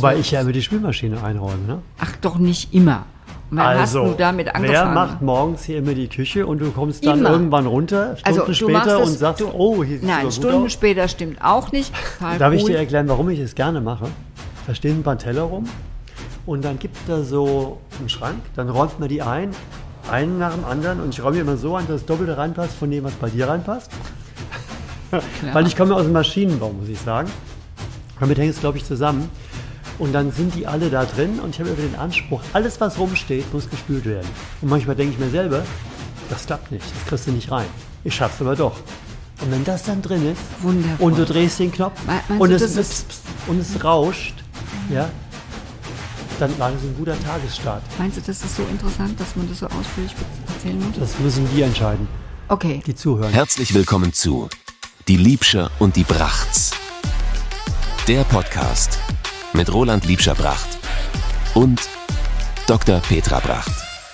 Wobei ich ja immer die Spülmaschine einräume, ne? Ach, doch nicht immer. Und wann hast du damit angefangen? Wer macht morgens hier immer die Küche und du kommst dann irgendwann runter, Stunden du später das, und sagst, hier sieht es nein, gut Stunden aus. später stimmt auch nicht. Darf ich dir erklären, warum ich es gerne mache? Da stehen ein paar Teller rum und dann gibt es da so einen Schrank, dann räumt man die einen nach dem anderen und ich räume immer so an, dass das Doppelte reinpasst von dem, was bei dir reinpasst. Weil ich komme aus dem Maschinenbau, muss ich sagen. Damit hängt es, glaube ich, zusammen. Und dann sind die alle da drin und ich habe immer den Anspruch, alles, was rumsteht, muss gespült werden. Und manchmal denke ich mir selber, das klappt nicht, das kriegst du nicht rein. Ich schaff's aber doch. Und wenn das dann drin ist wundervoll. Und du drehst den Knopf und es rauscht, ja, dann war das ein guter Tagesstart. Meinst du, das ist so interessant, dass man das so ausführlich erzählen muss? Das müssen die entscheiden. Okay. Die zuhören. Herzlich willkommen zu Die Liebscher und die Brachts. Der Podcast mit Roland Liebscher-Bracht und Dr. Petra Bracht.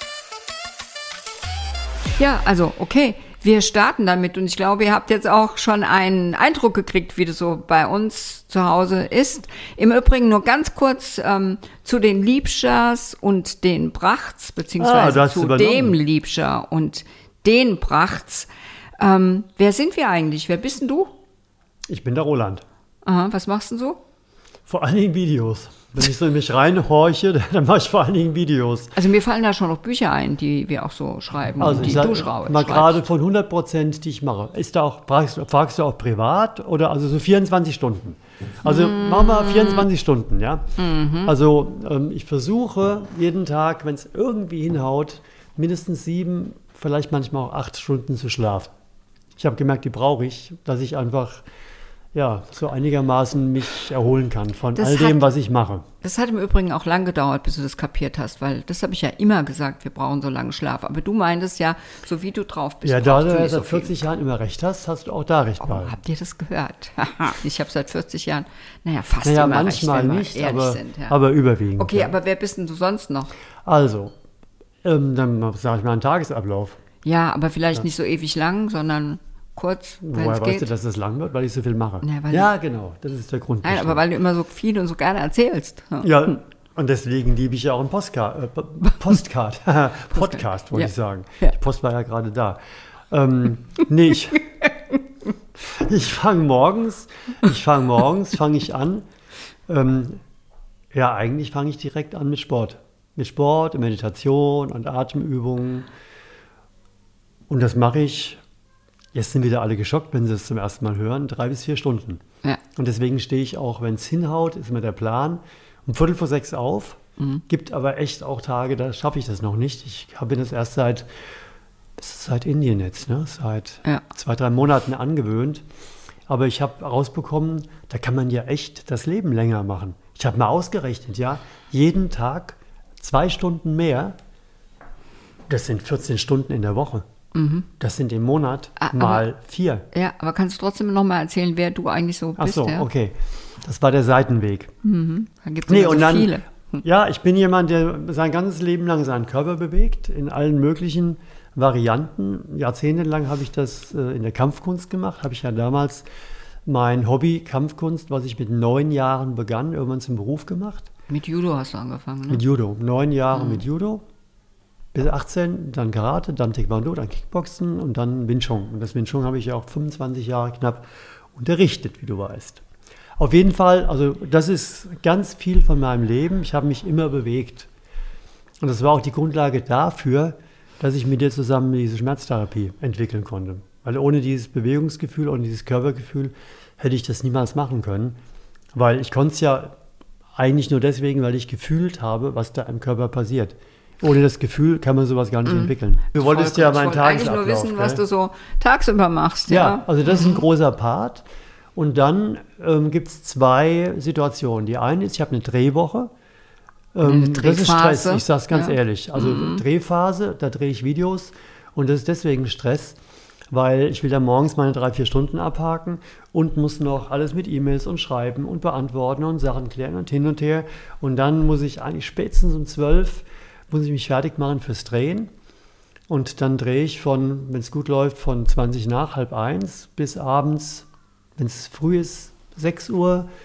Ja, also okay, wir starten damit und ich glaube, ihr habt jetzt auch schon einen Eindruck gekriegt, wie das so bei uns zu Hause ist. Im Übrigen nur ganz kurz zu den Liebschers und den Brachts, beziehungsweise zu dem Liebscher und den Brachts. Wer sind wir eigentlich? Wer bist denn du? Ich bin der Roland. Aha, was machst du denn so? Vor allen Dingen Videos. Wenn ich so in mich reinhorche, dann mache ich vor allen Dingen Videos. Also mir fallen da schon noch Bücher ein, die wir auch so schreiben, also die du schreibst. Mal gerade von 100%, die ich mache. Ist da auch, fragst du auch privat oder also so 24 Stunden? Also machen wir 24 Stunden, ja? Also ich versuche jeden Tag, wenn es irgendwie hinhaut, mindestens 7, vielleicht manchmal auch 8 Stunden zu schlafen. Ich habe gemerkt, die brauche ich, dass ich einfach so einigermaßen mich erholen kann von all dem, was ich mache. Das hat im Übrigen auch lang gedauert, bis du das kapiert hast, weil das habe ich ja immer gesagt, wir brauchen so lange Schlaf. Aber du meintest ja, so wie du drauf bist, ja, da du seit seit 40 Jahren immer recht hast, hast du auch da recht bei. Habt ihr das gehört? Ich habe seit 40 Jahren, fast immer manchmal recht, wenn nicht, wir ehrlich sind. Ja. Aber überwiegend. Okay, aber wer bist denn du sonst noch? Also, dann sage ich mal einen Tagesablauf. Ja, aber vielleicht nicht so ewig lang, sondern kurz, wenn es geht. Woher weißt du, dass das lang wird? Weil ich so viel mache. Genau, das ist der Grund. Nein, aber weil du immer so viel und so gerne erzählst. Ja, und deswegen liebe ich ja auch einen Podcast, wollte ich sagen. Ja. Die Post war ja gerade da. Ich fange morgens an. Eigentlich fange ich direkt an mit Sport. Mit Sport, Meditation und Atemübungen. Und das mache ich. Jetzt sind wieder alle geschockt, wenn sie es zum ersten Mal hören, 3 bis 4 Stunden. Ja. Und deswegen stehe ich auch, wenn es hinhaut, ist immer der Plan, um 5:45 auf. Gibt aber echt auch Tage, da schaffe ich das noch nicht. Ich bin das erst seit Indien jetzt, seit 2-3 Monaten angewöhnt. Aber ich habe herausbekommen, da kann man ja echt das Leben länger machen. Ich habe mal ausgerechnet, jeden Tag 2 Stunden mehr, das sind 14 Stunden in der Woche. Das sind im Monat mal 4. Ja, aber kannst du trotzdem noch mal erzählen, wer du eigentlich so bist? Ach so, okay. Das war der Seitenweg. Da gibt es so viele. Ja, ich bin jemand, der sein ganzes Leben lang seinen Körper bewegt, in allen möglichen Varianten. Jahrzehntelang habe ich das in der Kampfkunst gemacht. Habe ich ja damals mein Hobby Kampfkunst, was ich mit 9 Jahren begann, irgendwann zum Beruf gemacht. Mit Judo hast du angefangen, ne? Mit Judo. 9 Jahre mit Judo. Bis 18, dann Karate, dann Taekwondo, dann Kickboxen und dann Wing Chun. Und das Wing Chun habe ich ja auch 25 Jahre knapp unterrichtet, wie du weißt. Auf jeden Fall, also das ist ganz viel von meinem Leben. Ich habe mich immer bewegt. Und das war auch die Grundlage dafür, dass ich mit dir zusammen diese Schmerztherapie entwickeln konnte. Weil ohne dieses Bewegungsgefühl, ohne dieses Körpergefühl hätte ich das niemals machen können. Weil ich konnte es ja eigentlich nur deswegen, weil ich gefühlt habe, was da im Körper passiert. Ohne das Gefühl kann man sowas gar nicht entwickeln. Du wolltest ja meinen Tagesablauf. Ich wollte eigentlich nur wissen, was du so tagsüber machst. Ja, also das ist ein großer Part. Und dann gibt es 2 Situationen. Die eine ist, ich habe eine Drehwoche. Eine Drehphase. Das ist Stress, ich sage es ganz ehrlich. Also Drehphase, da drehe ich Videos. Und das ist deswegen Stress, weil ich will da morgens meine 3-4 Stunden abhaken und muss noch alles mit E-Mails und schreiben und beantworten und Sachen klären und hin und her. Und dann muss ich eigentlich spätestens um 12 muss ich mich fertig machen fürs Drehen. Und dann drehe ich wenn es gut läuft, von 20 nach 12:30 bis abends, wenn es früh ist, 6 Uhr.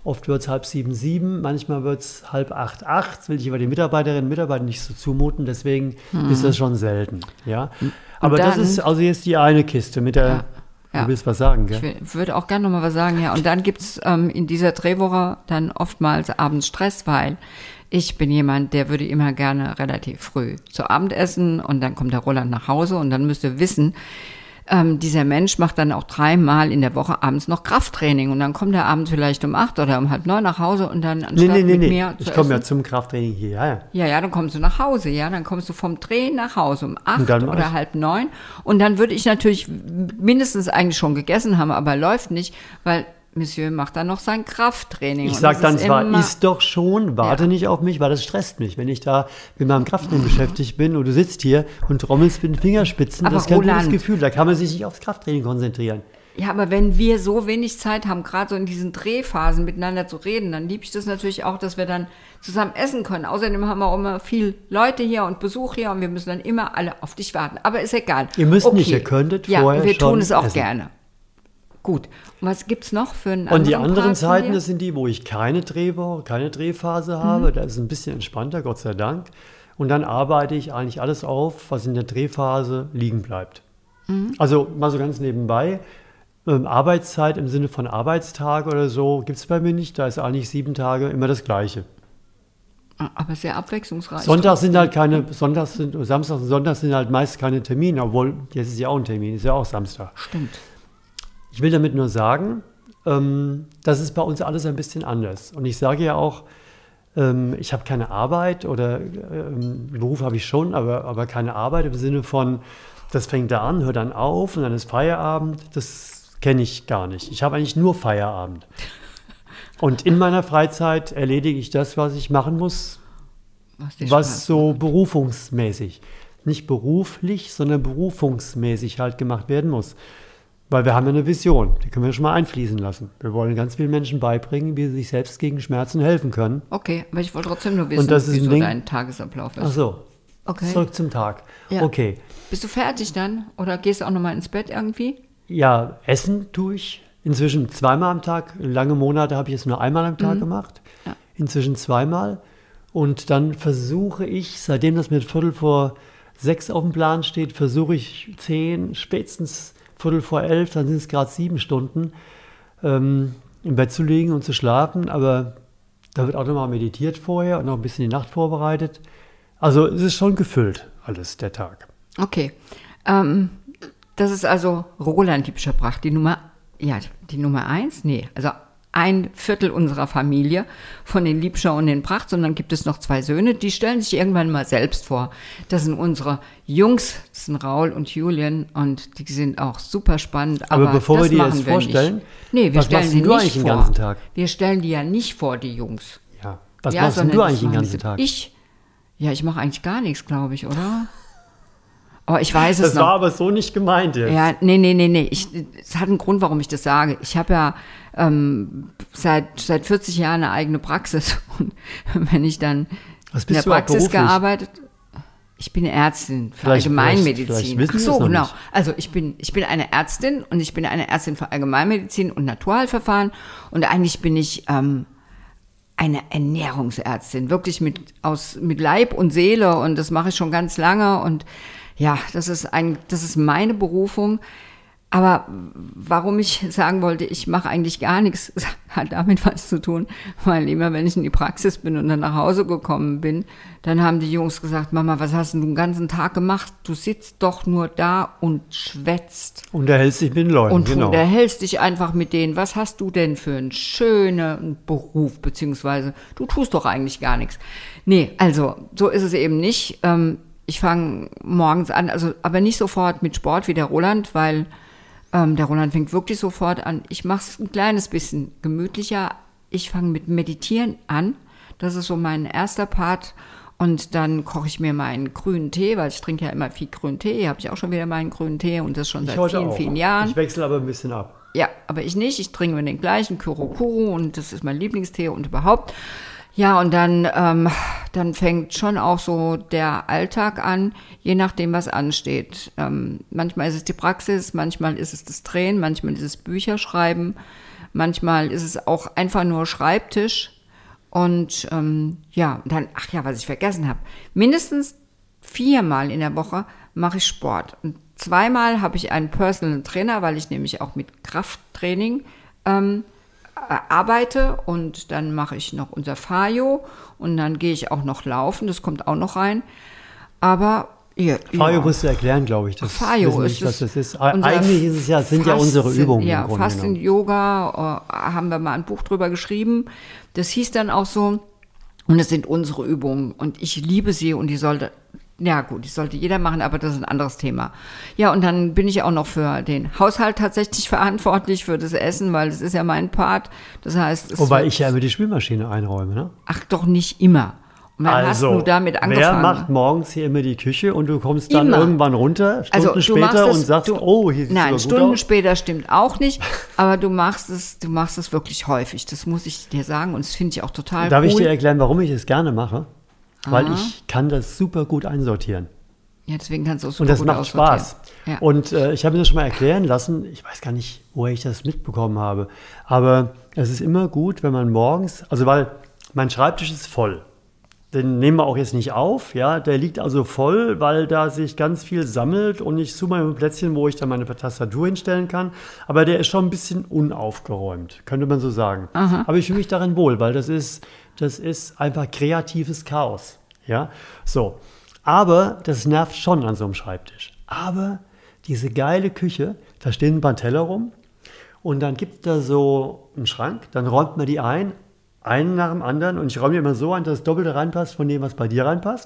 Oft wird es 6:30, 7, manchmal wird es 7:30, 8. Das will ich aber den Mitarbeiterinnen und Mitarbeitern nicht so zumuten, deswegen ist das schon selten. Ja? Aber dann, das ist also jetzt die eine Kiste mit der, du willst was sagen, gell? Ich würde auch gerne noch mal was sagen, ja. Und dann gibt es in dieser Drehwoche dann oftmals abends Stress, weil ich bin jemand, der würde immer gerne relativ früh zu Abend essen und dann kommt der Roland nach Hause und dann müsst ihr wissen, dieser Mensch macht dann auch 3-mal in der Woche abends noch Krafttraining und dann kommt er abends vielleicht um 8 oder um 8:30 nach Hause und dann anstatt mit mir zu ich komme ja essen, zum Krafttraining hier, Ja, dann kommst du nach Hause, dann kommst du vom Drehen nach Hause um 8 dann oder 8:30 und dann würde ich natürlich mindestens eigentlich schon gegessen haben, aber läuft nicht, weil Monsieur macht dann noch sein Krafttraining. Ich sage dann zwar, isst doch schon, warte nicht auf mich, weil das stresst mich. Wenn ich da mit meinem Krafttraining beschäftigt bin und du sitzt hier und trommelst mit den Fingerspitzen, aber das ist kein Roland, gutes Gefühl. Da kann man sich nicht aufs Krafttraining konzentrieren. Ja, aber wenn wir so wenig Zeit haben, gerade so in diesen Drehphasen miteinander zu reden, dann liebe ich das natürlich auch, dass wir dann zusammen essen können. Außerdem haben wir auch immer viel Leute hier und Besuch hier und wir müssen dann immer alle auf dich warten. Aber ist egal. Ihr müsst nicht, ihr könntet vorher schon wir tun es auch essen. gerne. Gut. Und was gibt's noch für einen Und die anderen Part Zeiten, das sind die, wo ich keine Drehphase habe. Da ist es ein bisschen entspannter, Gott sei Dank. Und dann arbeite ich eigentlich alles auf, was in der Drehphase liegen bleibt. Also mal so ganz nebenbei. Arbeitszeit im Sinne von Arbeitstag oder so gibt es bei mir nicht. Da ist eigentlich 7 Tage immer das Gleiche. Aber sehr abwechslungsreich. Samstags und Sonntags sind halt meist keine Termine, obwohl jetzt ist ja auch ein Termin, ist ja auch Samstag. Stimmt. Ich will damit nur sagen, das ist bei uns alles ein bisschen anders. Und ich sage ja auch, ich habe keine Arbeit oder Beruf habe ich schon, aber keine Arbeit im Sinne von, das fängt da an, hört dann auf und dann ist Feierabend. Das kenne ich gar nicht. Ich habe eigentlich nur Feierabend. Und in meiner Freizeit erledige ich das, was ich machen muss, was so berufungsmäßig, nicht beruflich, sondern berufungsmäßig halt gemacht werden muss. Weil wir haben ja eine Vision, die können wir schon mal einfließen lassen. Wir wollen ganz vielen Menschen beibringen, wie sie sich selbst gegen Schmerzen helfen können. Okay, aber ich wollte trotzdem nur wissen, wie so dein Tagesablauf ist. Ach so, okay. Zurück zum Tag. Ja. Okay. Bist du fertig dann? Oder gehst du auch nochmal ins Bett irgendwie? Ja, essen tue ich inzwischen 2-mal am Tag. Lange Monate habe ich es nur 1-mal am Tag gemacht. Ja. Inzwischen 2-mal. Und dann versuche ich, seitdem das mit 5:45 auf dem Plan steht, versuche ich 10, spätestens 11:45, dann sind es gerade 7 Stunden, im Bett zu liegen und zu schlafen. Aber da wird auch nochmal meditiert vorher und noch ein bisschen die Nacht vorbereitet. Also es ist schon gefüllt, alles, der Tag. Okay. Das ist also Roland Liebscher-Bracht, die Nummer 1? Nee, also 1/4 unserer Familie von den Liebscher und den Brachts. Und dann gibt es noch 2 Söhne, die stellen sich irgendwann mal selbst vor. Das sind unsere Jungs, das sind Raul und Julian und die sind auch super spannend. Aber bevor wir die jetzt vorstellen, wir stellen sie du nicht eigentlich vor. Den ganzen Tag? Wir stellen die ja nicht vor, die Jungs. Ja. Was machst du eigentlich den ganzen Tag? Ich mache eigentlich gar nichts, glaube ich, oder? Oh, ich weiß es noch. Das war aber so nicht gemeint jetzt. Ja, nee. Es hat einen Grund, warum ich das sage. Ich habe ja seit 40 Jahren eine eigene Praxis. Und wenn ich dann in der Praxis gearbeitet, ich bin Ärztin für Allgemeinmedizin. Ach so, genau. Nicht. Also ich bin eine Ärztin und ich bin eine Ärztin für Allgemeinmedizin und Naturheilverfahren und eigentlich bin ich eine Ernährungsärztin, wirklich mit Leib und Seele und das mache ich schon ganz lange und ja, das ist meine Berufung. Aber warum ich sagen wollte, ich mache eigentlich gar nichts, hat damit was zu tun, weil immer, wenn ich in die Praxis bin und dann nach Hause gekommen bin, dann haben die Jungs gesagt, Mama, was hast du den ganzen Tag gemacht? Du sitzt doch nur da und schwätzt. Unterhältst dich mit den Leuten, und genau. Und unterhältst dich einfach mit denen. Was hast du denn für einen schönen Beruf, beziehungsweise du tust doch eigentlich gar nichts. Nee, also so ist es eben nicht. Ich fange morgens an, aber nicht sofort mit Sport wie der Roland, weil der Roland fängt wirklich sofort an. Ich mache es ein kleines bisschen gemütlicher. Ich fange mit Meditieren an. Das ist so mein erster Part. Und dann koche ich mir meinen grünen Tee, weil ich trinke ja immer viel grünen Tee. Hier habe ich auch schon wieder meinen grünen Tee und das schon seit vielen Jahren. Ich wechsle aber ein bisschen ab. Ja, aber ich nicht. Ich trinke mir den gleichen Kuro und das ist mein Lieblingstee und überhaupt. Ja, und dann fängt schon auch so der Alltag an, je nachdem, was ansteht. Manchmal ist es die Praxis, manchmal ist es das Drehen, manchmal ist es Bücherschreiben, Manchmal ist es auch einfach nur Schreibtisch. Und dann, was ich vergessen habe, mindestens 4-mal in der Woche mache ich Sport. Und 2-mal habe ich einen Personal Trainer, weil ich nämlich auch mit Krafttraining arbeite. Und dann mache ich noch unser Fajo und dann gehe ich auch noch laufen, das kommt auch noch rein. Aber Fajo musst du erklären, glaube ich. Das Fajo nicht, was das ist. Eigentlich ist es sind ja unsere Übungen. Ja, im Grunde fast in Yoga haben wir mal ein Buch drüber geschrieben. Das hieß dann auch so, und es sind unsere Übungen. Und ich liebe sie und die sollte jeder machen, aber das ist ein anderes Thema. Ja, und dann bin ich auch noch für den Haushalt tatsächlich verantwortlich, für das Essen, weil das ist ja mein Part. Das heißt, wobei ich ja immer die Spülmaschine einräume, ne? Ach, doch nicht immer. Und dann hast du damit angefangen. Wer macht morgens hier immer die Küche und du kommst dann irgendwann runter, Stunden später und sagst, hier sieht es nein, gut Stunden aus. Später stimmt auch nicht, aber du machst es wirklich häufig. Das muss ich dir sagen und das finde ich auch total Darf cool. ich dir erklären, warum ich es gerne mache? Weil ich kann das super gut einsortieren. Ja, deswegen kannst du auch super gut Und das macht Spaß. Ja. Und ich habe mir das schon mal erklären lassen, ich weiß gar nicht, woher ich das mitbekommen habe, aber es ist immer gut, wenn man morgens, also weil mein Schreibtisch ist voll. Den nehmen wir auch jetzt nicht auf, ja, der liegt also voll, weil da sich ganz viel sammelt und ich suche mal ein Plätzchen, wo ich dann meine Tastatur hinstellen kann, aber der ist schon ein bisschen unaufgeräumt, könnte man so sagen. Aha. Aber ich fühle mich darin wohl, weil das ist einfach kreatives Chaos, ja, so. Aber das nervt schon an so einem Schreibtisch. Aber diese geile Küche, da stehen ein paar Teller rum und dann gibt es da so einen Schrank, dann räumt man die einen nach dem anderen und ich räume die immer so ein, dass das Doppelte reinpasst von dem, was bei dir reinpasst.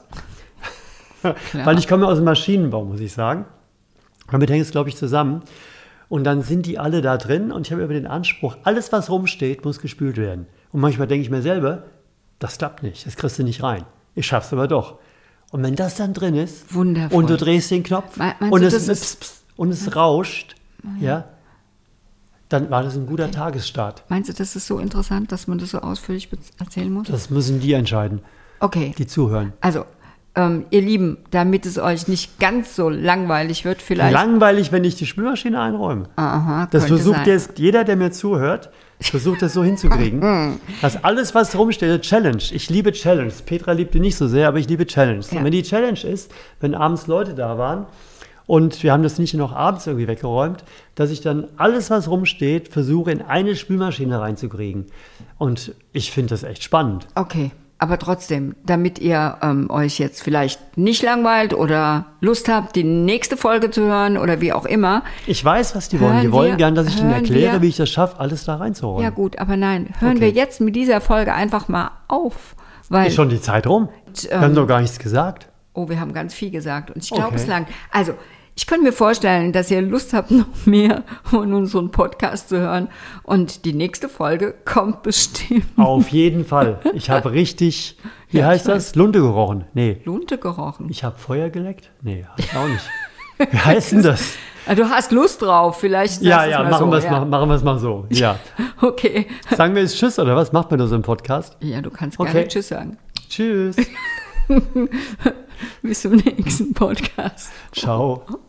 Weil ich komme aus dem Maschinenbau, muss ich sagen. Damit hängt es, glaube ich, zusammen. Und dann sind die alle da drin und ich habe immer den Anspruch, alles, was rumsteht, muss gespült werden. Und manchmal denke ich mir selber, das klappt nicht, das kriegst du nicht rein. Ich schaff's aber doch. Und wenn das dann drin ist wundervoll. Und du drehst den Knopf und es rauscht, ja, dann war das ein guter Tagesstart. Meinst du, das ist so interessant, dass man das so ausführlich erzählen muss? Das müssen die entscheiden, okay. Die zuhören. Also, ihr Lieben, damit es euch nicht ganz so langweilig wird, vielleicht... Langweilig, wenn ich die Spülmaschine einräume. Aha, das versucht jetzt jeder, der mir zuhört, versucht das so hinzukriegen. Dass alles, was rumsteht, Challenge. Ich liebe Challenge. Petra liebt die nicht so sehr, aber ich liebe Challenge. Ja. Und wenn die Challenge ist, wenn abends Leute da waren und wir haben das nicht noch abends irgendwie weggeräumt, dass ich dann alles, was rumsteht, versuche in eine Spülmaschine reinzukriegen. Und ich finde das echt spannend. Okay. Aber trotzdem, damit ihr euch jetzt vielleicht nicht langweilt oder Lust habt, die nächste Folge zu hören oder wie auch immer. Ich weiß, was die wollen. Die wollen gern, dass ich ihnen erkläre, wie ich das schaffe, alles da reinzuräumen. Ja gut, aber nein, hören wir jetzt mit dieser Folge einfach mal auf. Weil, ist schon die Zeit rum? Wir haben doch gar nichts gesagt. Oh, wir haben ganz viel gesagt und ich glaube, es lang. Also, ich könnte mir vorstellen, dass ihr Lust habt, noch mehr von unserem Podcast zu hören. Und die nächste Folge kommt bestimmt. Auf jeden Fall. Ich habe richtig, wie heißt das? Lunte gerochen. Nee. Lunte gerochen. Ich habe Feuer geleckt? Nee, habe ich auch nicht. Wie heißt denn das? Du hast Lust drauf, vielleicht. Machen wir es mal so. Ja. Okay. Sagen wir jetzt Tschüss oder was? Macht man das im Podcast? Ja, du kannst gerne Tschüss sagen. Tschüss. Bis zum nächsten Podcast. Ciao.